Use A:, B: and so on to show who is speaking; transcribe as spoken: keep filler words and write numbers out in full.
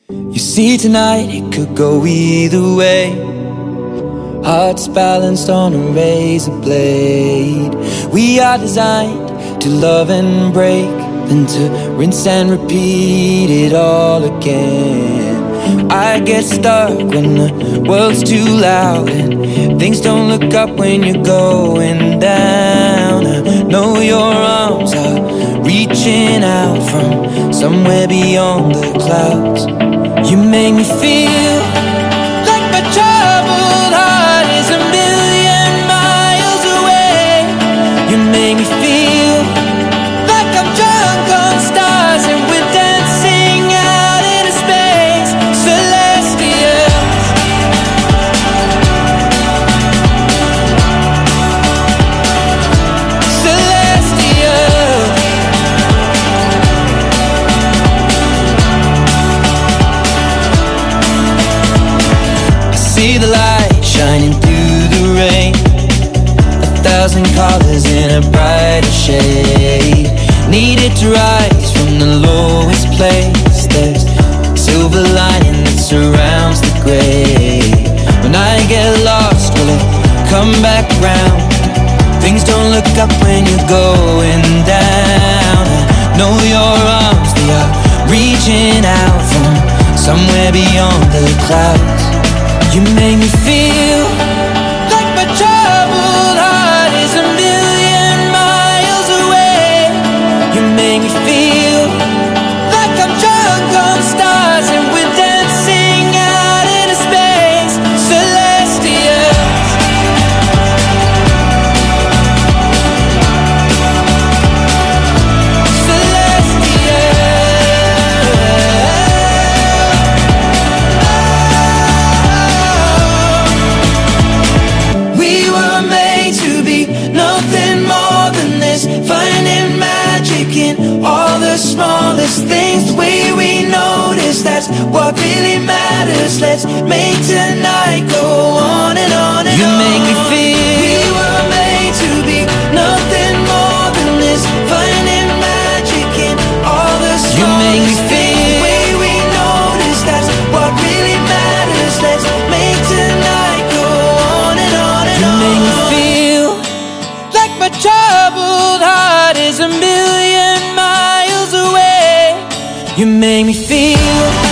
A: You see, tonight it could go either way. Hearts balanced on a razor blade. We are designed to love and break, then to rinse and repeat it all again. I get stuck when the world's too loud and things don't look up when you're going down. I know your arms are reaching out from somewhere beyond the clouds. You make me feel like my troubled heart is a million miles away. You make me feel like I'm drunk on stars and we're dancing out into space. Celestial, celestial. See the light shining through the rain, a thousand colors in a brighter shade. Needed to rise from the lowest place. There's a silver lining that surrounds the gray. When I get lost, will it come back round? Things don't look up when you're going down. I know your arms, they are reaching out from somewhere beyond the clouds. You make me feel like my troubled heart is a million miles away. You make me feel like I'm drunk on stars and we're dancing out into space. Celestial, smallest things, the way we notice, that's what really matters. Let's make tonight go on and on and on. You make me feel we were made to be nothing more than this, finding magic in all the smallest. You make me feel the way we notice, that's what really matters. Let's make tonight go on and on and on. You make me feel like my troubled heart is a million miles away. You make me feel